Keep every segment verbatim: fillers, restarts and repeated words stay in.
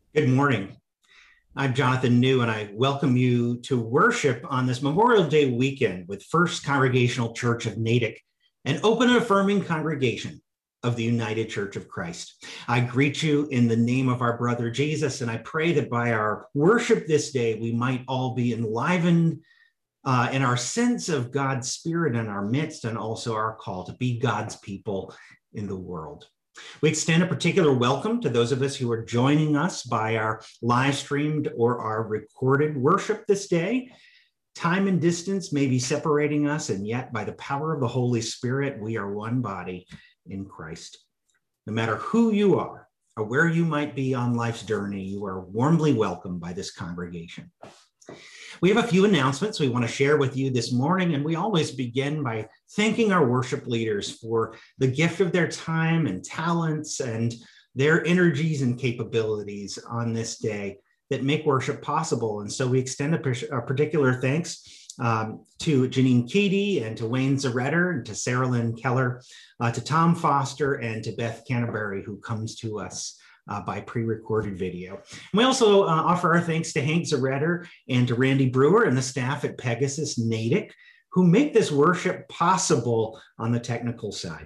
Good morning. I'm Jonathan New, and I welcome you to worship on this Memorial Day weekend with First Congregational Church of Natick, an open and affirming congregation of the United Church of Christ. I greet you in the name of our brother Jesus, and I pray that by our worship this day, we might all be enlivened uh, in our sense of God's Spirit in our midst, and also our call to be God's people in the world. We extend a particular welcome to those of us who are joining us by our live streamed or our recorded worship this day. Time and distance may be separating us, and yet by the power of the Holy Spirit, we are one body in Christ. No matter who you are or where you might be on life's journey, you are warmly welcomed by this congregation. We have a few announcements we want to share with you this morning, and we always begin by thanking our worship leaders for the gift of their time and talents and their energies and capabilities on this day that make worship possible. And so we extend a, a particular thanks um, to Janine Keedy and to Wayne Zaretter and to Sarah Lynn Keller, uh, to Tom Foster and to Beth Canterbury, who comes to us Uh, by pre-recorded video. And we also uh, offer our thanks to Hank Zaretter and to Randy Brewer and the staff at Pegasus Natick, who make this worship possible on the technical side.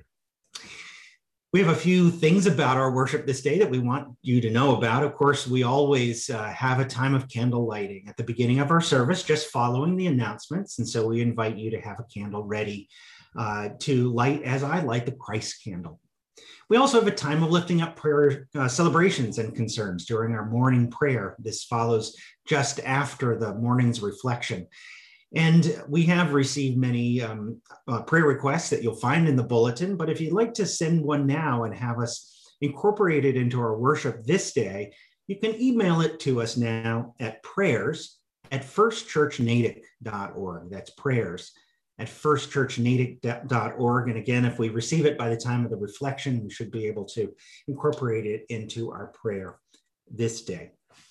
We have a few things about our worship this day that we want you to know about. Of course, we always uh, have a time of candle lighting at the beginning of our service, just following the announcements. And so we invite you to have a candle ready uh, to light as I light the Christ candle. We also have a time of lifting up prayer uh, celebrations and concerns during our morning prayer. This follows just after the morning's reflection. And we have received many um, uh, prayer requests that you'll find in the bulletin, but if you'd like to send one now and have us incorporate it into our worship this day, you can email it to us now at prayers at first church natick dot org. That's prayers at first church natick dot org. And again, if we receive it by the time of the reflection, we should be able to incorporate it into our prayer this day.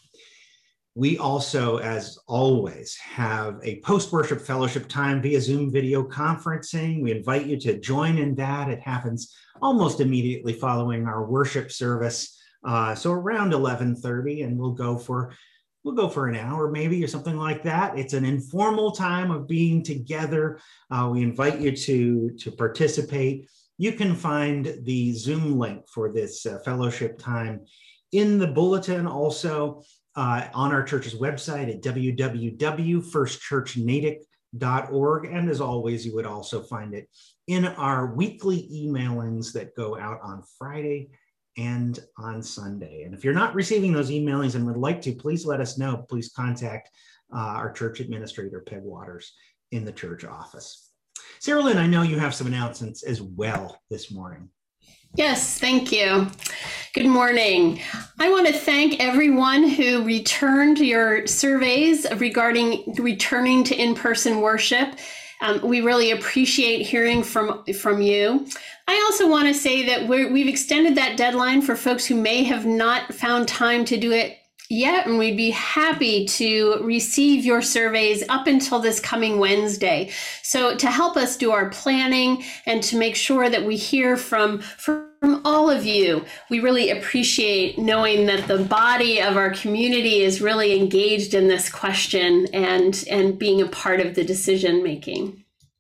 We also, as always, have a post-worship fellowship time via Zoom video conferencing. We invite you to join in that. It happens almost immediately following our worship service. Uh, so around eleven thirty, and we'll go for We'll go for an hour maybe or something like that. It's an informal time of being together. Uh, we invite you to, to participate. You can find the Zoom link for this uh, fellowship time in the bulletin, also uh, on our church's website at w w w dot first church natick dot org. And as always, you would also find it in our weekly emailings that go out on Friday and on Sunday. And if you're not receiving those emailings and would like to, please let us know. Please contact uh, our church administrator, Peg Waters, in the church office. Sarah Lynn, I know you have some announcements as well this morning. Yes, thank you. Good morning. I want to thank everyone who returned your surveys regarding returning to in-person worship. Um, we really appreciate hearing from, from you. I also want to say that we're, we've extended that deadline for folks who may have not found time to do it yet, and we'd be happy to receive your surveys up until this coming Wednesday. So to help us do our planning and to make sure that we hear from, from all of you, we really appreciate knowing that the body of our community is really engaged in this question and, and being a part of the decision making.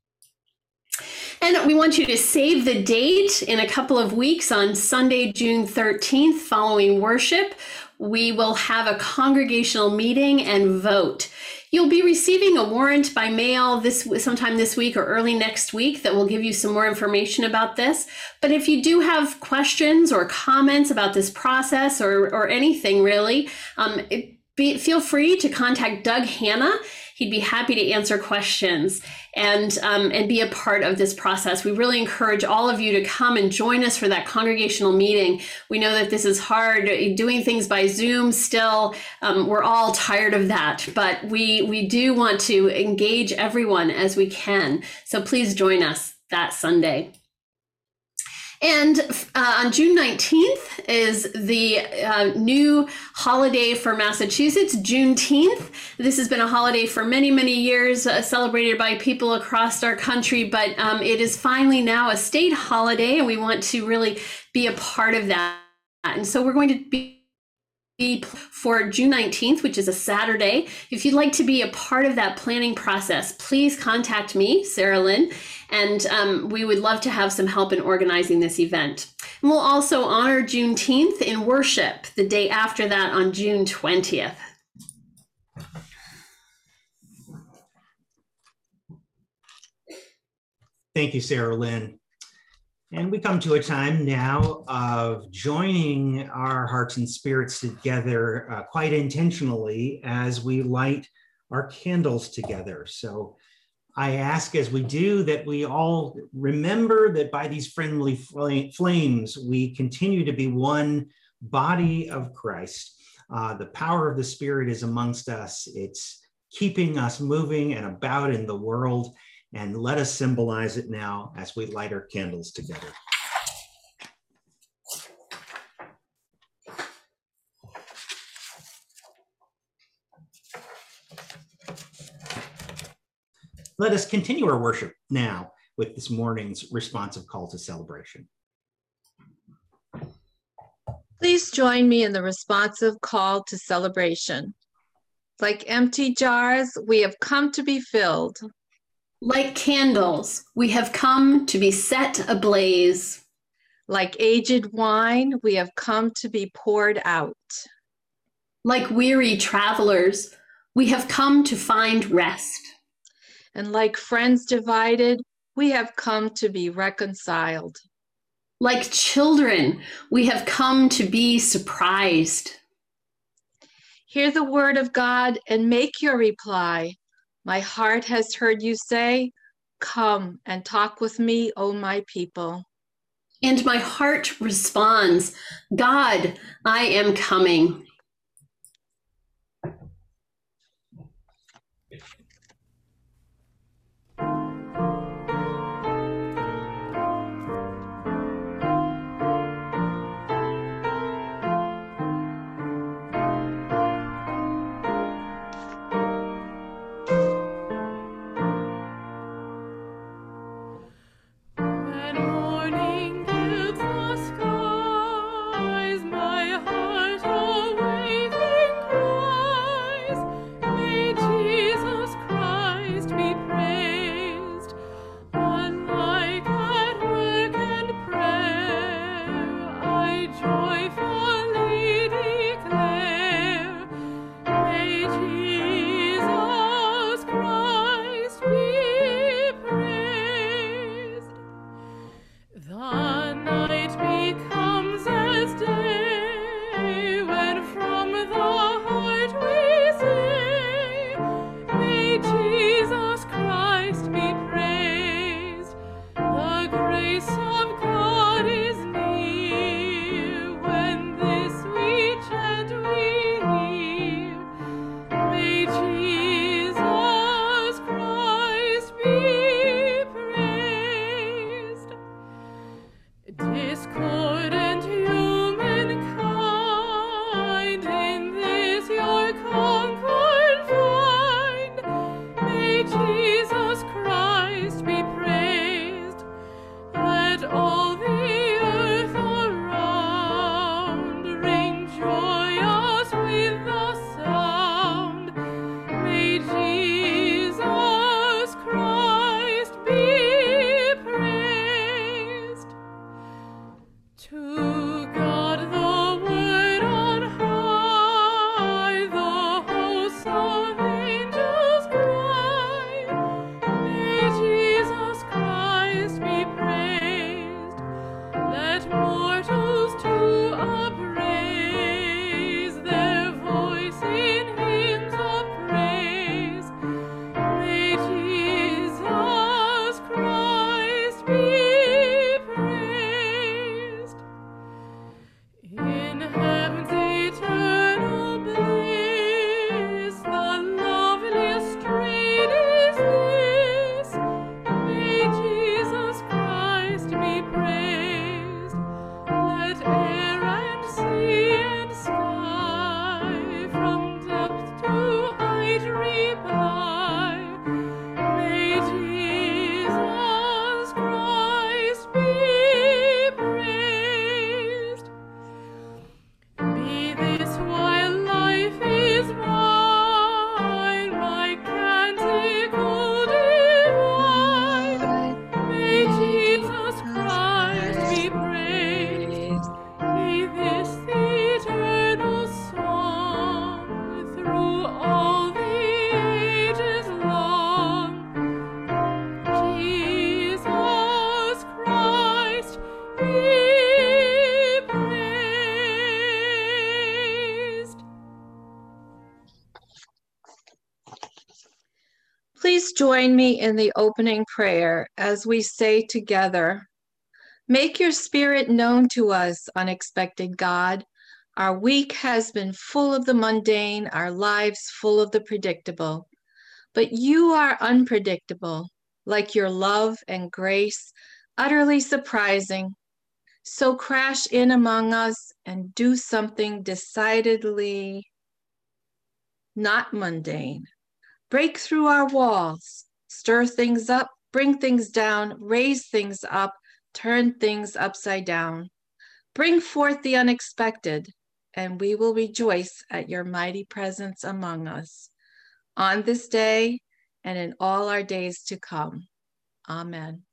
And we want you to save the date in a couple of weeks on Sunday, June thirteenth, following worship. We will have a congregational meeting and vote. You'll be receiving a warrant by mail this sometime this week or early next week that will give you some more information about this. But if you do have questions or comments about this process or, or anything really, um, it, be, feel free to contact Doug Hanna. He'd be happy to answer questions and um, and be a part of this process. We really encourage all of you to come and join us for that congregational meeting. We know that this is hard, doing things by Zoom still. Um, we're all tired of that, but we, we do want to engage everyone as we can. So please join us that Sunday. And uh, on June nineteenth is the uh, new holiday for Massachusetts, Juneteenth. This has been a holiday for many, many years, uh, celebrated by people across our country, but um, it is finally now a state holiday, and we want to really be a part of that. And so we're going to be for June nineteenth, which is a Saturday. If you'd like to be a part of that planning process, please contact me, Sarah Lynn, and um, we would love to have some help in organizing this event. And we'll also honor Juneteenth in worship the day after that on June twentieth. Thank you, Sarah Lynn. And we come to a time now of joining our hearts and spirits together uh, quite intentionally as we light our candles together. So I ask as we do that we all remember that by these friendly fl- flames, we continue to be one body of Christ. Uh, the power of the Spirit is amongst us. It's keeping us moving and about in the world. And let us symbolize it now as we light our candles together. Let us continue our worship now with this morning's responsive call to celebration. Please join me in the responsive call to celebration. Like empty jars, we have come to be filled. Like candles, we have come to be set ablaze. Like aged wine, we have come to be poured out. Like weary travelers, we have come to find rest. And like friends divided, we have come to be reconciled. Like children, we have come to be surprised. Hear the word of God and make your reply. My heart has heard you say, come and talk with me, O my people. And my heart responds, God, I am coming. Morning gilds the skies, my heart away. Please join me in the opening prayer as we say together, "Make your spirit known to us, unexpected God. Our week has been full of the mundane, our lives full of the predictable. But you are unpredictable, like your love and grace, utterly surprising. So crash in among us and do something decidedly not mundane. Break through our walls, stir things up, bring things down, raise things up, turn things upside down. Bring forth the unexpected, and we will rejoice at your mighty presence among us, on this day and in all our days to come. Amen."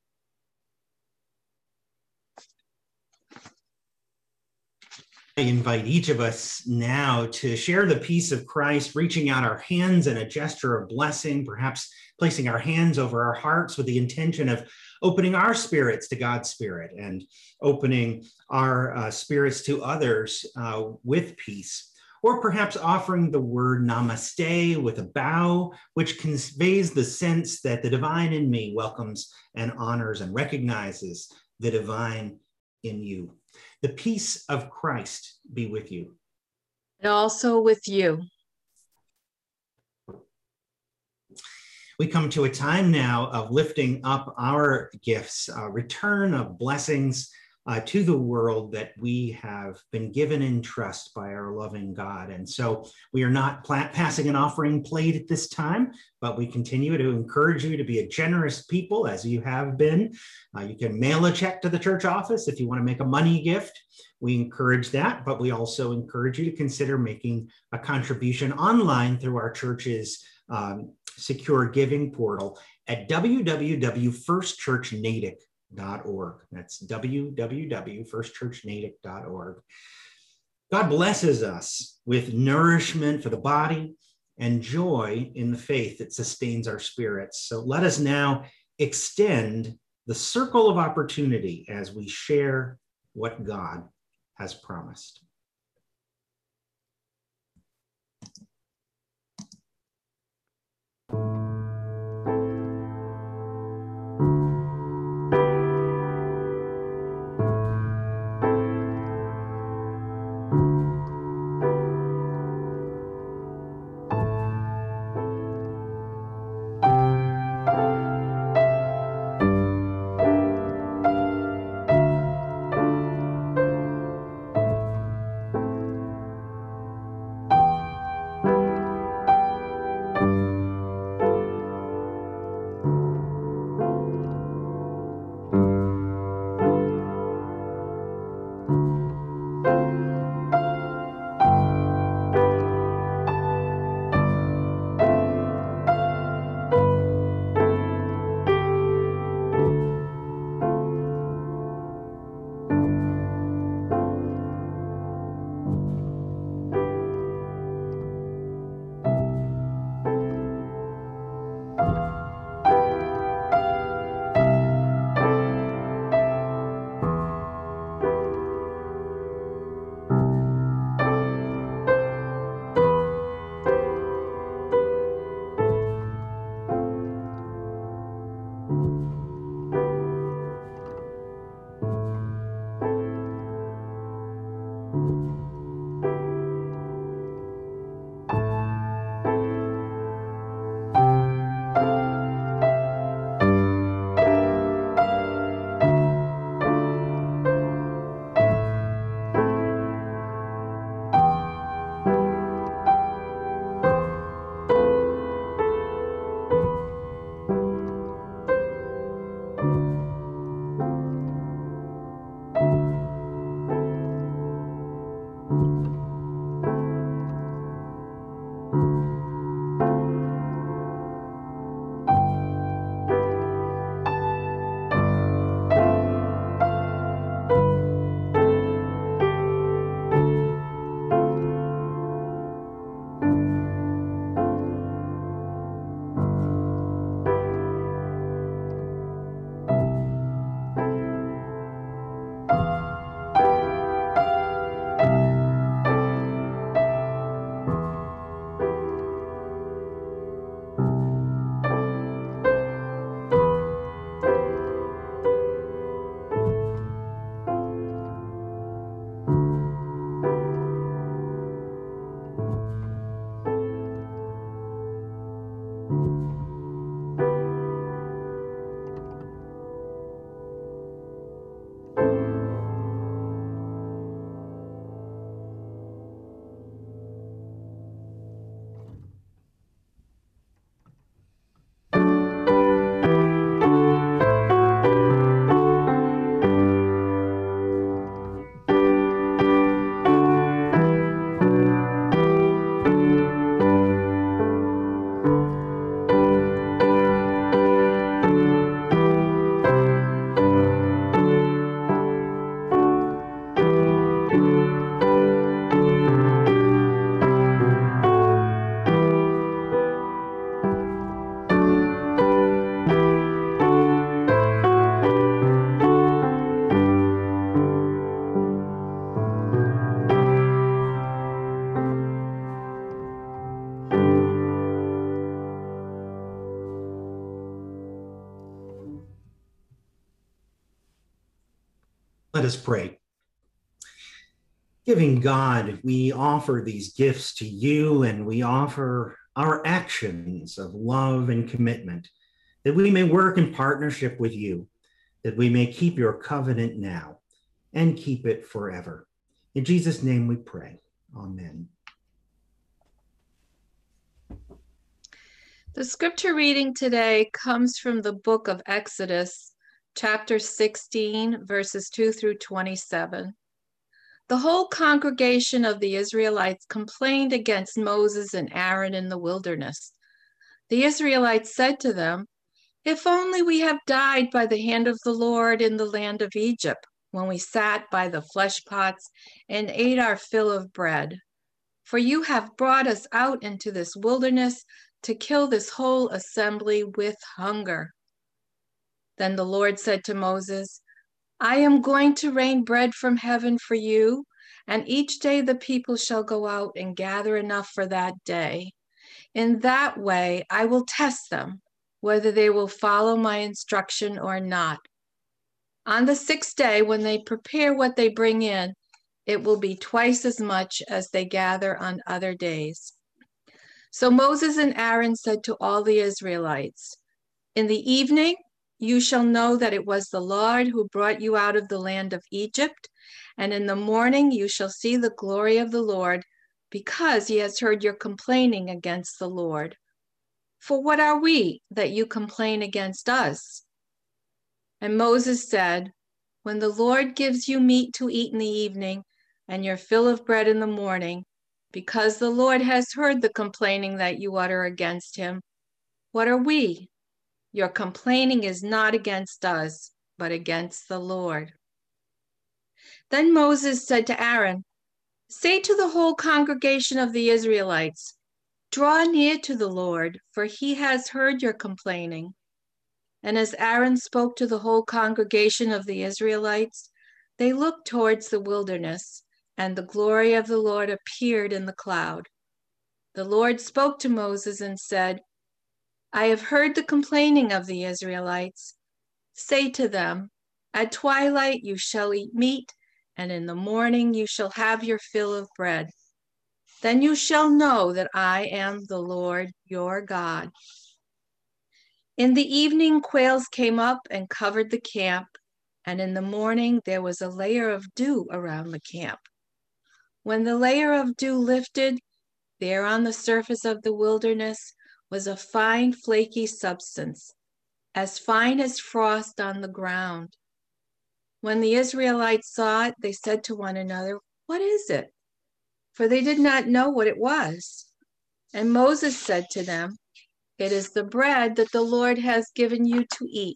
I invite each of us now to share the peace of Christ, reaching out our hands in a gesture of blessing, perhaps placing our hands over our hearts with the intention of opening our spirits to God's Spirit and opening our uh, spirits to others uh, with peace. Or perhaps offering the word namaste with a bow, which conveys the sense that the divine in me welcomes and honors and recognizes the divine in you. The peace of Christ be with you. And also with you. We come to a time now of lifting up our gifts, a return of blessings uh, to the world that we have been given in trust by our loving God. And so we are not pla- passing an offering plate at this time, but we continue to encourage you to be a generous people as you have been. Uh, you can mail a check to the church office if you want to make a money gift. We encourage that, but we also encourage you to consider making a contribution online through our church's um, secure giving portal at w w w dot first church natick dot org. That's w w w dot first church natick dot org. God blesses us with nourishment for the body and joy in the faith that sustains our spirits. So let us now extend the circle of opportunity as we share what God has promised. Let us pray. Giving God, we offer these gifts to you, and we offer our actions of love and commitment, that we may work in partnership with you, that we may keep your covenant now and keep it forever. In Jesus' name we pray. Amen. The scripture reading today comes from the book of Exodus, chapter sixteen, verses two through twenty-seven. The whole congregation of the Israelites complained against Moses and Aaron in the wilderness. The Israelites said to them, "If only we have died by the hand of the Lord in the land of Egypt, when we sat by the flesh pots and ate our fill of bread. For you have brought us out into this wilderness to kill this whole assembly with hunger." Then the Lord said to Moses, "I am going to rain bread from heaven for you, and each day the people shall go out and gather enough for that day. In that way I will test them, whether they will follow my instruction or not. On the sixth day, when they prepare what they bring in, it will be twice as much as they gather on other days." So Moses and Aaron said to all the Israelites, "In the evening you shall know that it was the Lord who brought you out of the land of Egypt, and in the morning you shall see the glory of the Lord, because he has heard your complaining against the Lord. For what are we that you complain against us?" And Moses said, "When the Lord gives you meat to eat in the evening, and your fill of bread in the morning, because the Lord has heard the complaining that you utter against him, what are we? Your complaining is not against us, but against the Lord." Then Moses said to Aaron, "Say to the whole congregation of the Israelites, 'Draw near to the Lord, for he has heard your complaining.'" And as Aaron spoke to the whole congregation of the Israelites, they looked towards the wilderness, and the glory of the Lord appeared in the cloud. The Lord spoke to Moses and said, "I have heard the complaining of the Israelites. Say to them, 'At twilight you shall eat meat, and in the morning you shall have your fill of bread. Then you shall know that I am the Lord your God.'" In the evening quails came up and covered the camp, and in the morning there was a layer of dew around the camp. When the layer of dew lifted, there on the surface of the wilderness was a fine flaky substance, as fine as frost on the ground. When the Israelites saw it, they said to one another, "What is it?" For they did not know what it was. And Moses said to them, "It is the bread that the Lord has given you to eat.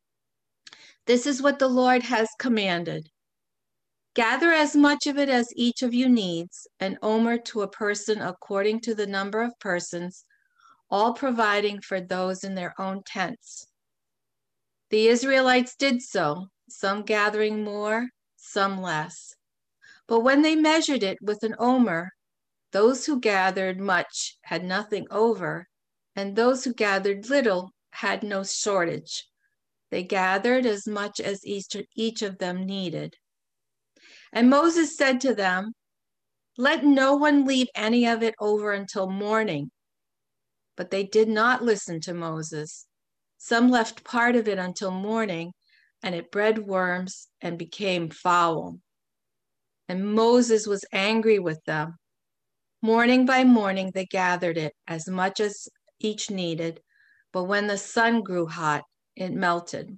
This is what the Lord has commanded. Gather as much of it as each of you needs, an omer to a person according to the number of persons, all providing for those in their own tents." The Israelites did so, some gathering more, some less. But when they measured it with an omer, those who gathered much had nothing over, and those who gathered little had no shortage. They gathered as much as each, each of them needed. And Moses said to them, "Let no one leave any of it over until morning." But they did not listen to Moses. Some left part of it until morning, and it bred worms and became foul. And Moses was angry with them. Morning by morning they gathered it, as much as each needed, but when the sun grew hot, it melted.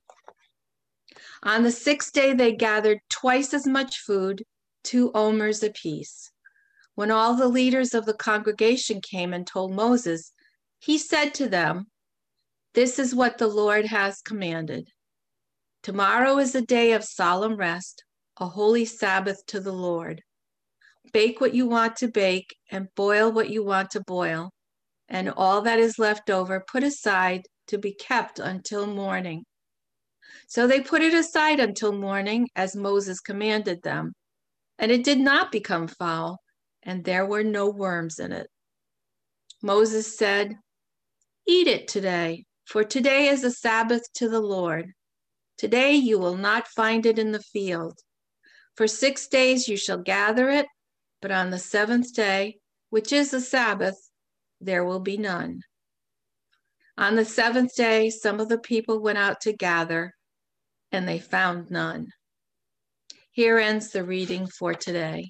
On the sixth day they gathered twice as much food, two omers apiece. When all the leaders of the congregation came and told Moses, he said to them, "This is what the Lord has commanded. Tomorrow is a day of solemn rest, a holy Sabbath to the Lord. Bake what you want to bake and boil what you want to boil, and all that is left over put aside to be kept until morning." So they put it aside until morning, as Moses commanded them, and it did not become foul, and there were no worms in it. Moses said, "Eat it today, for today is a Sabbath to the Lord. Today you will not find it in the field. For six days you shall gather it, but on the seventh day, which is the Sabbath, there will be none. On the seventh day, some of the people went out to gather, and they found none. Here ends the reading for today.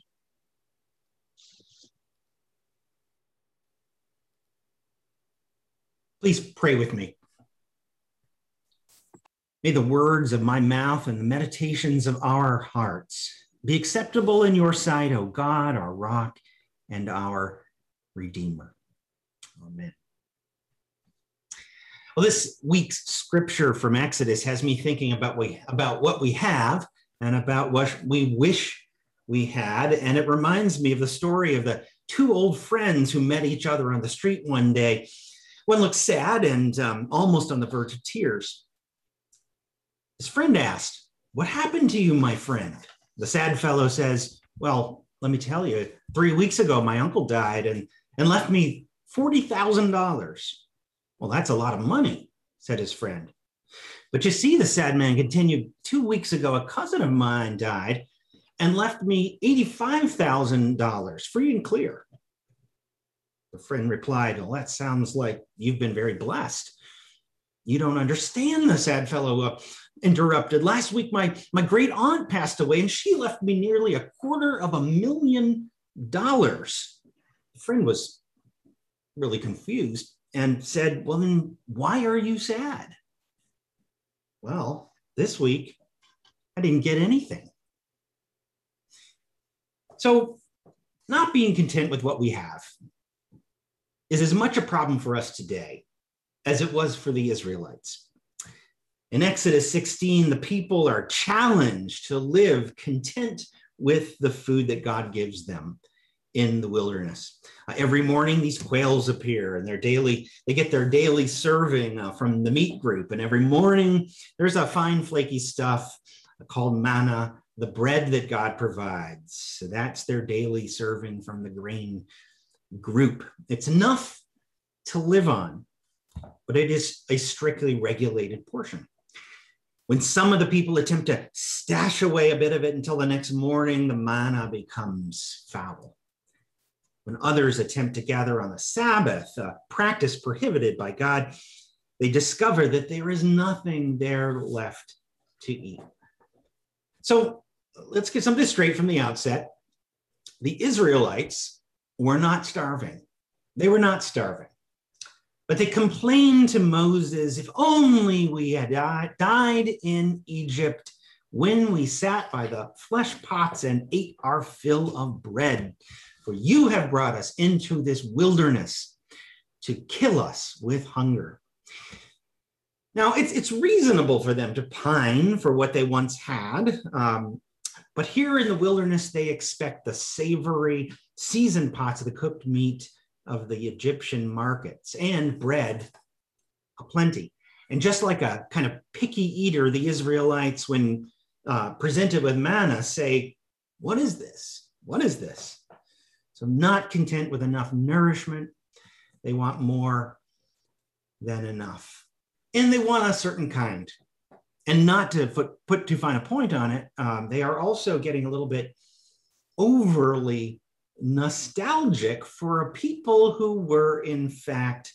Please pray with me. May the words of my mouth and the meditations of our hearts be acceptable in your sight, O God, our rock and our Redeemer. Amen. Well, this week's scripture from Exodus has me thinking about, we, about what we have and about what we wish we had. And it reminds me of the story of the two old friends who met each other on the street one day. One looked sad and um, almost on the verge of tears. His friend asked, "What happened to you, my friend?" The sad fellow says, "Well, let me tell you, three weeks ago, my uncle died and, and left me forty thousand dollars. "Well, that's a lot of money," said his friend. "But you see," the sad man continued, "two weeks ago, a cousin of mine died and left me eighty-five thousand dollars free and clear." The friend replied, "Well, that sounds like you've been very blessed." "You don't understand," the sad fellow uh, interrupted. "Last week, my, my great aunt passed away and she left me nearly a quarter of a million dollars." The friend was really confused and said, "Well, then why are you sad?" "Well, this week I didn't get anything." So not being content with what we have is as much a problem for us today as it was for the Israelites. In Exodus sixteen, the people are challenged to live content with the food that God gives them in the wilderness. Uh, every morning, these quails appear and their daily, they get their daily serving uh, from the meat group. And every morning, there's a fine flaky stuff called manna, the bread that God provides. So that's their daily serving from the grain group. It's enough to live on, but it is a strictly regulated portion. When some of the people attempt to stash away a bit of it until the next morning, the manna becomes foul. When others attempt to gather on the Sabbath, a practice prohibited by God, they discover that there is nothing there left to eat. So let's get something straight from the outset. The Israelites were not starving. They were not starving. But they complained to Moses, "If only we had died in Egypt when we sat by the flesh pots and ate our fill of bread. For you have brought us into this wilderness to kill us with hunger." Now, it's, it's reasonable for them to pine for what they once had. Um, but here in the wilderness, they expect the savory, seasoned pots of the cooked meat of the Egyptian markets and bread aplenty. And just like a kind of picky eater, the Israelites, when uh, presented with manna, say, "What is this? What is this?" So not content with enough nourishment, they want more than enough. And they want a certain kind. And not to put, put too fine a point on it, um, they are also getting a little bit overly nostalgic for a people who were in fact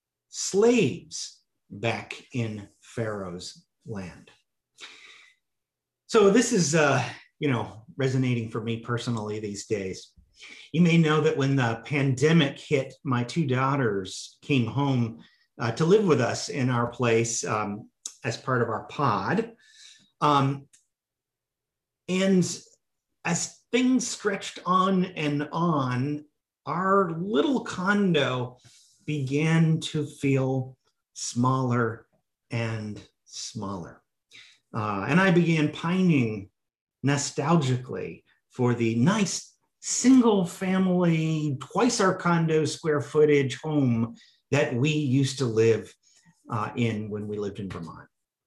slaves back in Pharaoh's land. So this is, uh, you know, resonating for me personally these days. You may know that when the pandemic hit, my two daughters came home uh, to live with us in our place um, as part of our pod. Um, and as things stretched on and on, our little condo began to feel smaller and smaller. Uh, and I began pining nostalgically for the nice single family, twice our condo square footage home that we used to live uh, in when we lived in Vermont.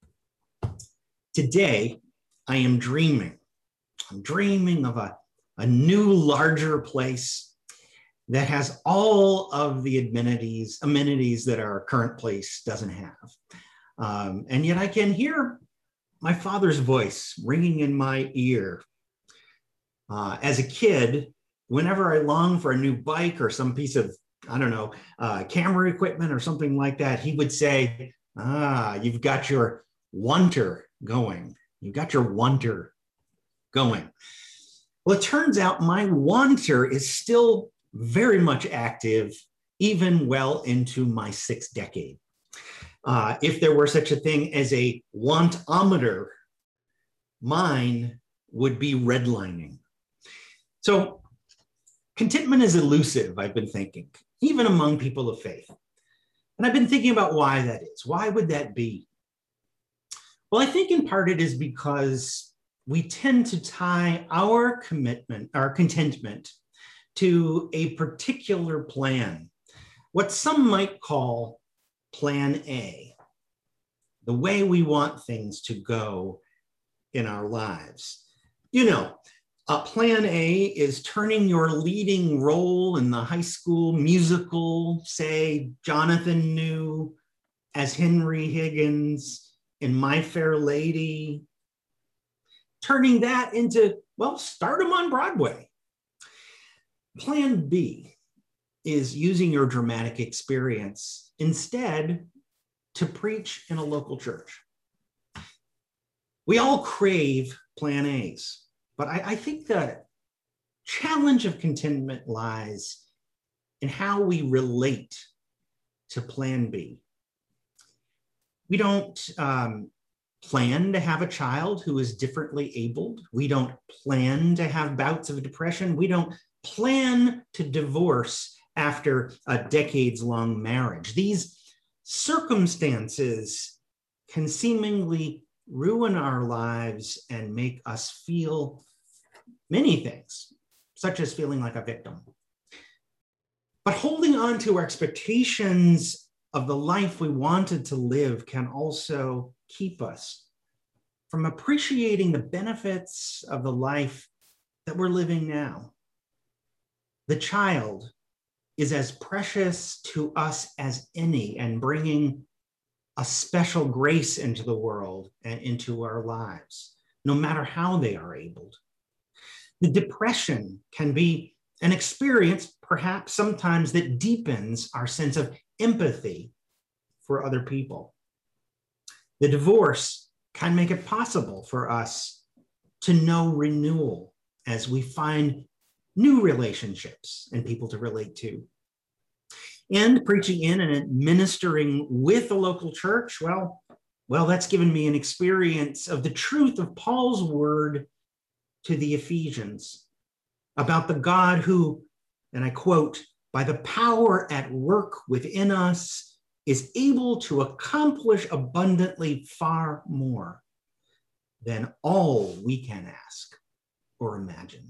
Today, I am dreaming. I'm dreaming of a, a new, larger place that has all of the amenities, amenities that our current place doesn't have. Um, and yet I can hear my Father's voice ringing in my ear, Uh, as a kid, whenever I longed for a new bike or some piece of, I don't know, uh, camera equipment or something like that, he would say, ah, you've got your wanter going. You've got your wanter going. Well, it turns out my wanter is still very much active, even well into my sixth decade. Uh, if there were such a thing as a wantometer, mine would be redlining. So contentment is elusive, I've been thinking, even among people of faith. And I've been thinking about why that is. Why would that be? Well, I think in part it is because we tend to tie our commitment, our contentment, to a particular plan, what some might call Plan A, the way we want things to go in our lives. You know, uh, Plan A is turning your leading role in the high school musical, say Jonathan New as Henry Higgins in My Fair Lady, turning that into, well, stardom on Broadway. Plan B is using your dramatic experience instead to preach in a local church. We all crave Plan A's, but I, I think the challenge of contentment lies in how we relate to Plan B. We don't um, plan to have a child who is differently abled. We don't plan to have bouts of depression. We don't plan to divorce after a decades-long marriage. These circumstances can seemingly ruin our lives and make us feel many things, such as feeling like a victim. But holding on to our expectations of the life we wanted to live can also keep us from appreciating the benefits of the life that we're living now. The child is as precious to us as any, and bringing a special grace into the world and into our lives, no matter how they are abled. The depression can be an experience, perhaps sometimes, that deepens our sense of empathy for other people. The divorce can make it possible for us to know renewal as we find new relationships and people to relate to. And preaching in and administering with a local church, well, well, that's given me an experience of the truth of Paul's word to the Ephesians about the God who, and I quote, by the power at work within us, is able to accomplish abundantly far more than all we can ask or imagine.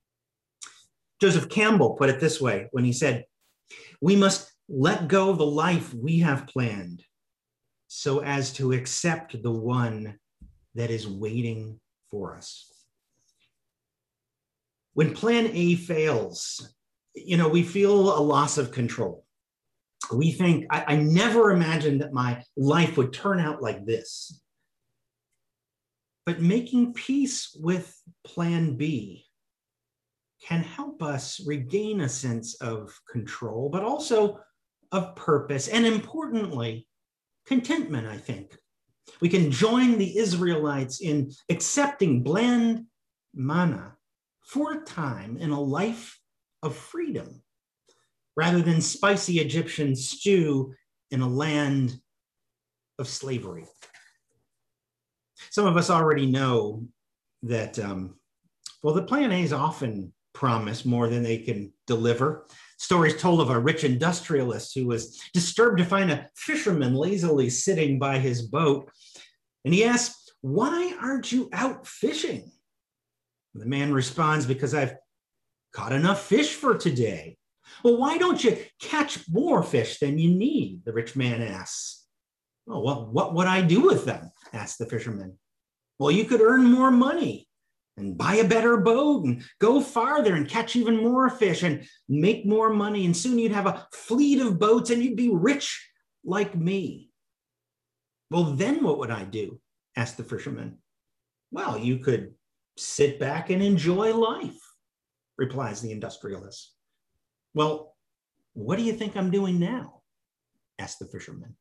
Joseph Campbell put it this way when he said, "We must let go of the life we have planned so as to accept the one that is waiting for us." When Plan A fails, you know, we feel a loss of control. We think, I, I never imagined that my life would turn out like this. But making peace with Plan B can help us regain a sense of control, but also of purpose, and importantly, contentment, I think. We can join the Israelites in accepting bland manna for a time in a life of freedom, rather than spicy Egyptian stew in a land of slavery. Some of us already know that, um, well, the Plan A's often promise more than they can deliver. Stories told of a rich industrialist who was disturbed to find a fisherman lazily sitting by his boat. And he asked, "Why aren't you out fishing?" The man responds, "Because I've caught enough fish for today." "Well, why don't you catch more fish than you need?" the rich man asks. "Oh, well, what would I do with them?" asked the fisherman. "Well, you could earn more money and buy a better boat and go farther and catch even more fish and make more money. And soon you'd have a fleet of boats and you'd be rich like me." "Well, then what would I do?" asked the fisherman. "Well, you could Sit back and enjoy life, replies the industrialist. Well, what do you think I'm doing now? Asked the fisherman.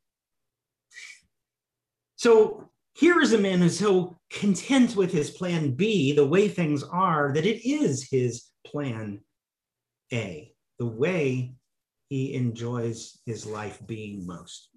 So here is a man who's so content with his plan B, the way things are, that it is his plan A, the way he enjoys his life being most.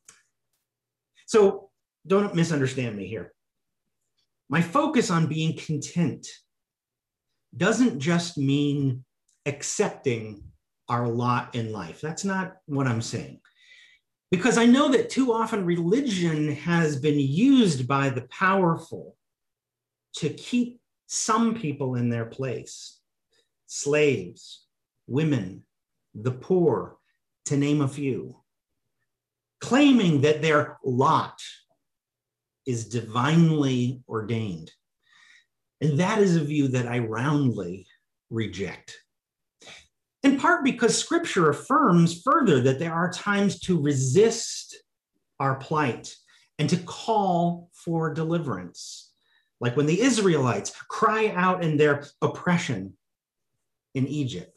So don't misunderstand me here. My focus on being content doesn't just mean accepting our lot in life. That's not what I'm saying. Because I know that too often religion has been used by the powerful to keep some people in their place. Slaves, women, the poor, to name a few, claiming that their lot is divinely ordained. And that is a view that I roundly reject. In part because Scripture affirms further that there are times to resist our plight and to call for deliverance, like when the Israelites cry out in their oppression in Egypt.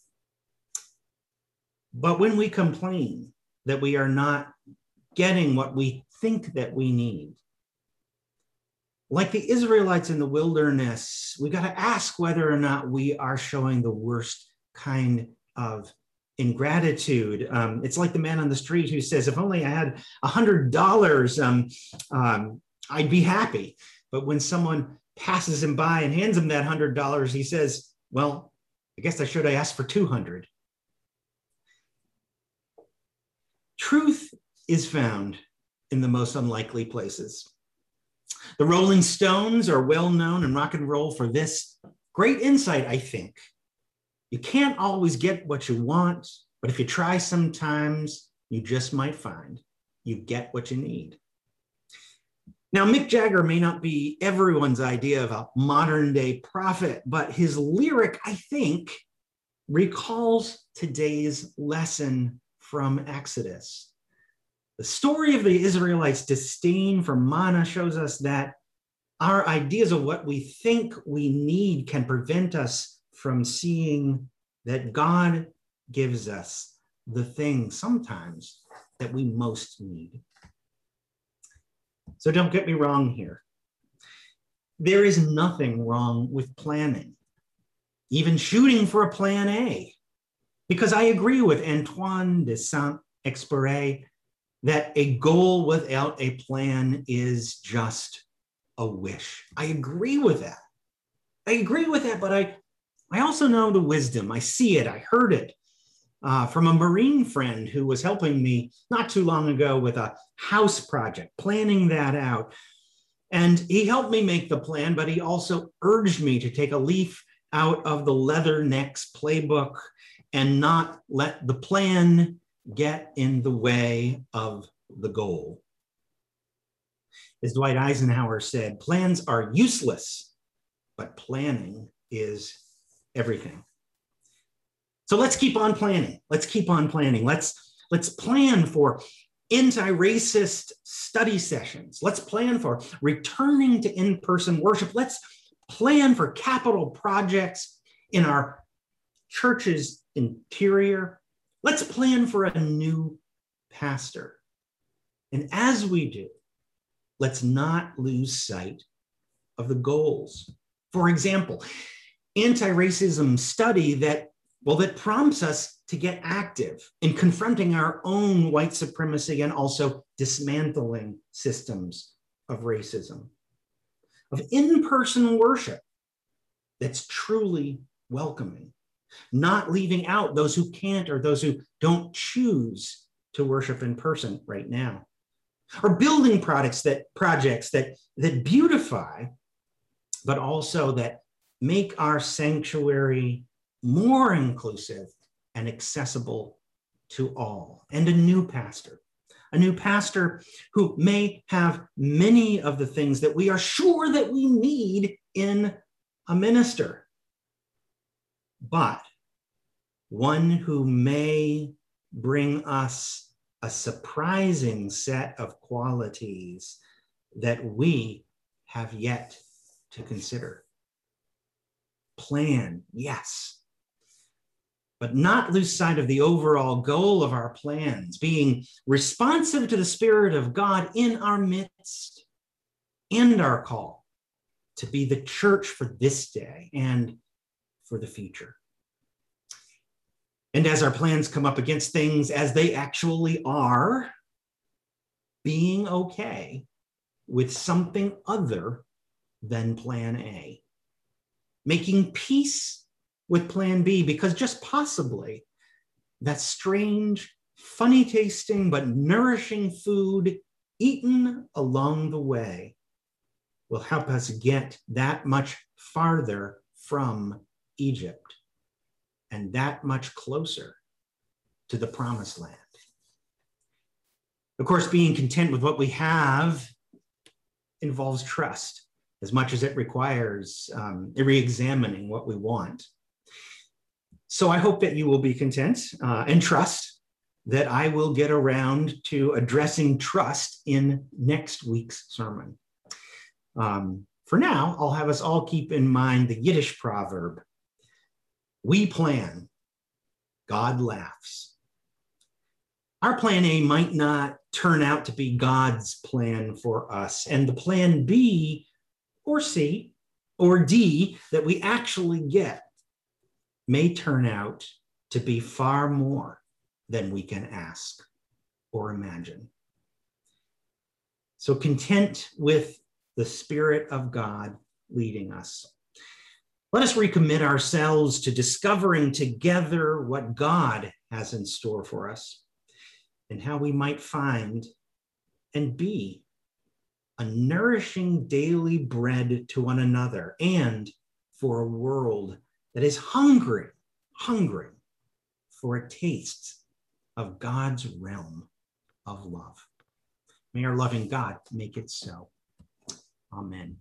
But when we complain that we are not getting what we think that we need, like the Israelites in the wilderness, we got to ask whether or not we are showing the worst kind of ingratitude. Um, it's like the man on the street who says, if only I had a hundred dollars, um, um, I'd be happy. But when someone passes him by and hands him that hundred dollars, he says, well, I guess I should have asked for two hundred. Truth is found in the most unlikely places. The Rolling Stones are well known in rock and roll for this great insight, I think. You can't always get what you want, but if you try sometimes, you just might find you get what you need. Now, Mick Jagger may not be everyone's idea of a modern day prophet, but his lyric, I think, recalls today's lesson from Exodus. The story of the Israelites' disdain for manna shows us that our ideas of what we think we need can prevent us from seeing that God gives us the thing sometimes that we most need. So don't get me wrong here. There is nothing wrong with planning, even shooting for a plan A, because I agree with Antoine de Saint-Exupéry that a goal without a plan is just a wish. I agree with that. I agree with that, but I, I also know the wisdom. I see it. I heard it uh, from a Marine friend who was helping me not too long ago with a house project, planning that out. And he helped me make the plan, but he also urged me to take a leaf out of the Leathernecks playbook and not let the plan get in the way of the goal. As Dwight Eisenhower said, plans are useless, but planning is everything. So let's keep on planning. Let's keep on planning. Let's, let's plan for anti-racist study sessions. Let's plan for returning to in-person worship. Let's plan for capital projects in our church's interior. Let's plan for a new pastor. And as we do, let's not lose sight of the goals. For example, anti-racism study that, well, that prompts us to get active in confronting our own white supremacy and also dismantling systems of racism, of in-person worship that's truly welcoming, not leaving out those who can't or those who don't choose to worship in person right now, or building products that projects that that beautify, but also that make our sanctuary more inclusive and accessible to all. And a new pastor, a new pastor who may have many of the things that we are sure that we need in a minister, but one who may bring us a surprising set of qualities that we have yet to consider. plan, yes, but not lose sight of the overall goal of our plans, being responsive to the Spirit of God in our midst and our call to be the church for this day and for the future. And as our plans come up against things as they actually are, being okay with something other than plan A. Making peace with plan B, because just possibly that strange, funny tasting, but nourishing food eaten along the way will help us get that much farther from Egypt and that much closer to the promised land. Of course, being content with what we have involves trust as much as it requires um, re-examining what we want. So I hope that you will be content uh, and trust that I will get around to addressing trust in next week's sermon. Um, for now, I'll have us all keep in mind the Yiddish proverb, we plan, God laughs. Our plan A might not turn out to be God's plan for us, and the plan B or C or D that we actually get may turn out to be far more than we can ask or imagine. So content with the Spirit of God leading us. Let us recommit ourselves to discovering together what God has in store for us and how we might find and be a nourishing daily bread to one another and for a world that is hungry, hungry for a taste of God's realm of love. May our loving God make it so. Amen.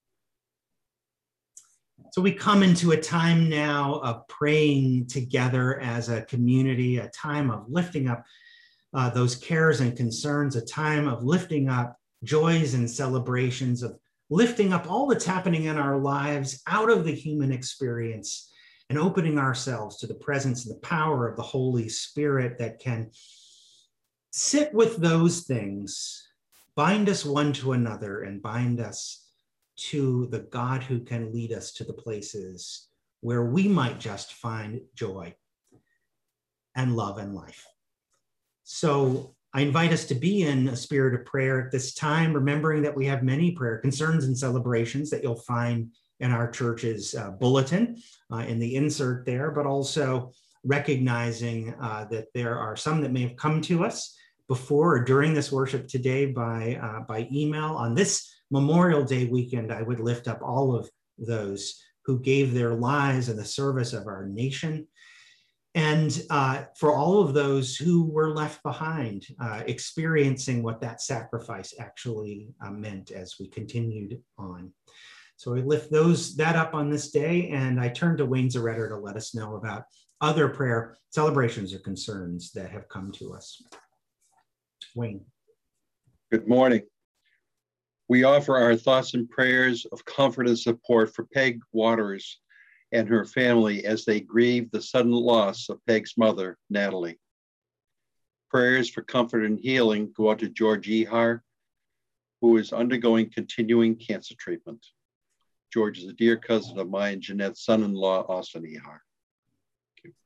So we come into a time now of praying together as a community, a time of lifting up uh, those cares and concerns, a time of lifting up joys and celebrations, of lifting up all that's happening in our lives out of the human experience and opening ourselves to the presence and the power of the Holy Spirit that can sit with those things, bind us one to another, and bind us to the God who can lead us to the places where we might just find joy and love and life. So I invite us to be in a spirit of prayer at this time, remembering that we have many prayer concerns and celebrations that you'll find in our church's uh, bulletin uh, in the insert there, but also recognizing uh, that there are some that may have come to us before or during this worship today by, uh, by email. On this Memorial Day weekend, I would lift up all of those who gave their lives in the service of our nation. And uh, for all of those who were left behind, uh, experiencing what that sacrifice actually uh, meant as we continued on. So I lift those that up on this day, and I turn to Wayne Zaretter to let us know about other prayer celebrations or concerns that have come to us. Wayne. Good morning. We offer our thoughts and prayers of comfort and support for Peg Waters and her family as they grieve the sudden loss of Peg's mother, Natalie. Prayers for comfort and healing go out to George Ehar, who is undergoing continuing cancer treatment. George is a dear cousin of mine, Jeanette's son-in-law, Austin Ehar. Thank you.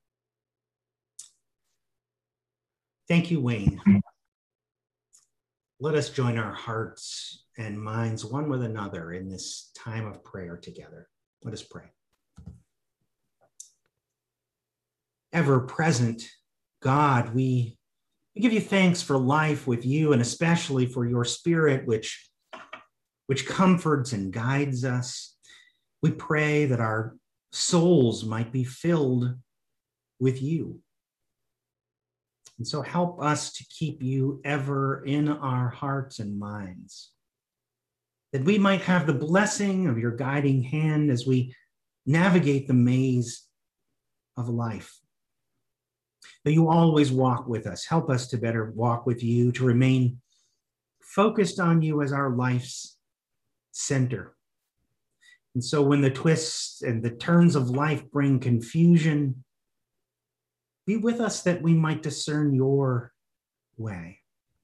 Thank you, Wayne. Let us join our hearts and minds one with another in this time of prayer together. Let us pray. Ever present God, we, we give you thanks for life with you, and especially for your Spirit, which, which comforts and guides us. We pray that our souls might be filled with you. And so help us to keep you ever in our hearts and minds, that we might have the blessing of your guiding hand as we navigate the maze of life. That you always walk with us. Help us to better walk with you, to remain focused on you as our life's center. And so when the twists and the turns of life bring confusion, be with us that we might discern your way.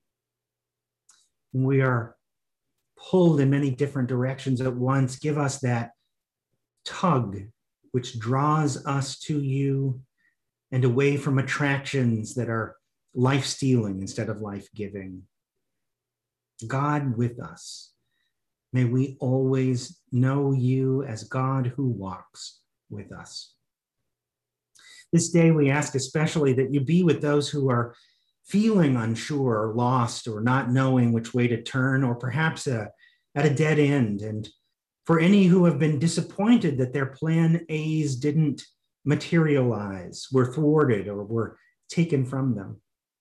When we are pulled in many different directions at once, give us that tug which draws us to you and away from attractions that are life-stealing instead of life-giving. God with us. May we always know you as God who walks with us. This day we ask especially that you be with those who are feeling unsure or lost or not knowing which way to turn, or perhaps a, at a dead end. And for any who have been disappointed that their plan A's didn't materialize, were thwarted, or were taken from them.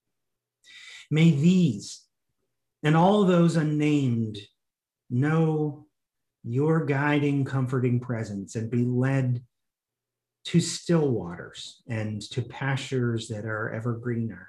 May these and all those unnamed know your guiding, comforting presence and be led to still waters and to pastures that are ever greener.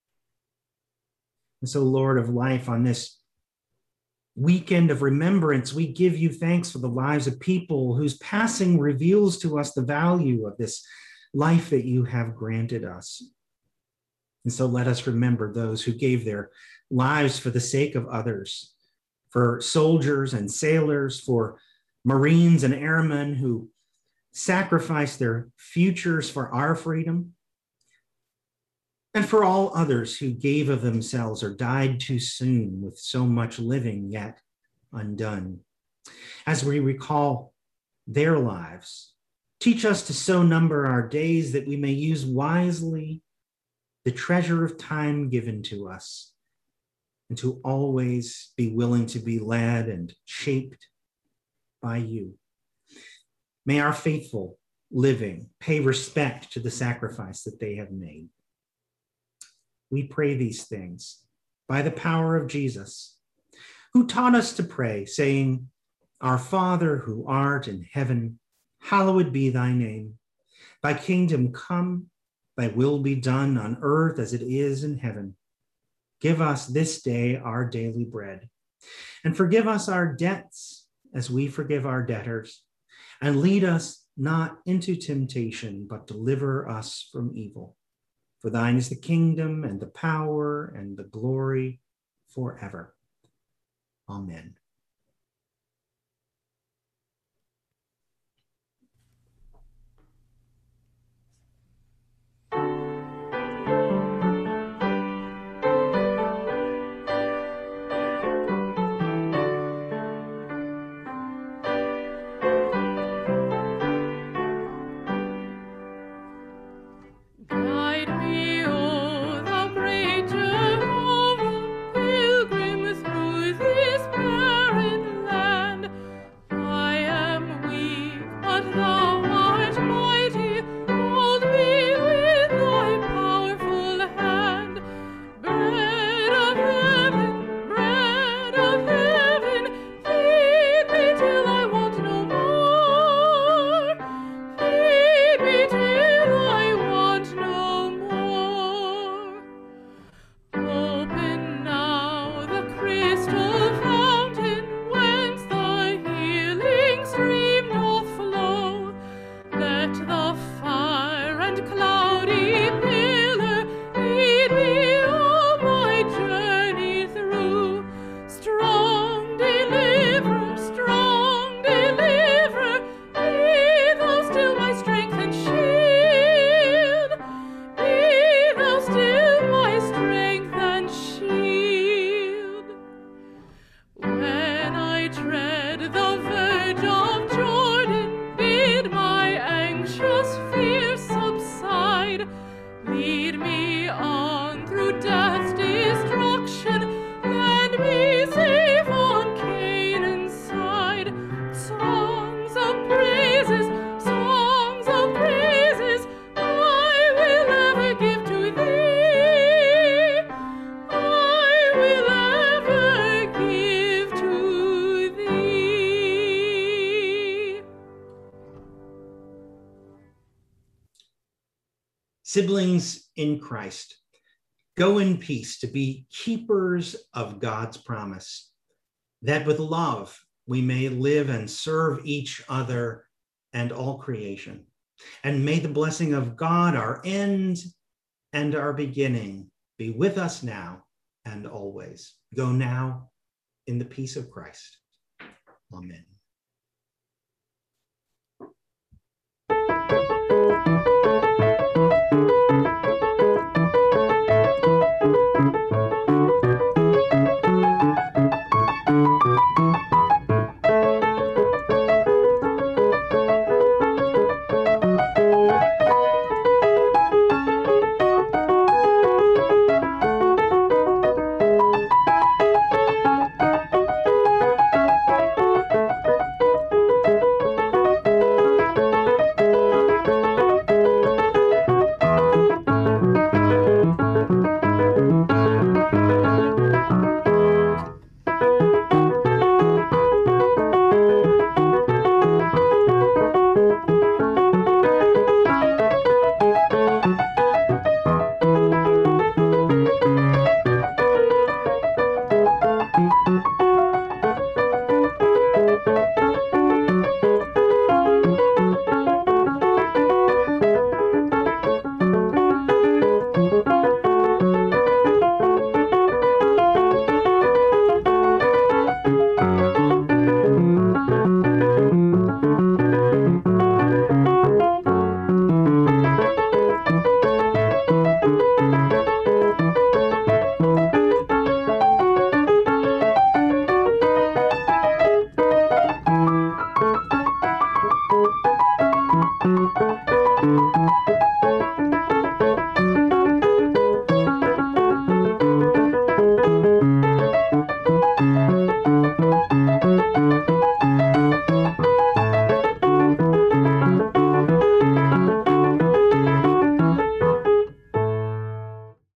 And so, Lord of life, on this weekend of remembrance, we give you thanks for the lives of people whose passing reveals to us the value of this life that you have granted us. And so let us remember those who gave their lives for the sake of others, for soldiers and sailors, for Marines and airmen who sacrificed their futures for our freedom, and for all others who gave of themselves or died too soon with so much living yet undone. As we recall their lives, teach us to so number our days that we may use wisely the treasure of time given to us, and to always be willing to be led and shaped by you. May our faithful living pay respect to the sacrifice that they have made. We pray these things by the power of Jesus, who taught us to pray, saying, Our Father who art in heaven, hallowed be thy name. Thy kingdom come, thy will be done on earth as it is in heaven. Give us this day our daily bread, and forgive us our debts as we forgive our debtors. And lead us not into temptation, but deliver us from evil. For thine is the kingdom and the power and the glory forever. Amen. Siblings in Christ, go in peace to be keepers of God's promise, that with love we may live and serve each other and all creation. And may the blessing of God, our end and our beginning, be with us now and always. Go now in the peace of Christ. Amen.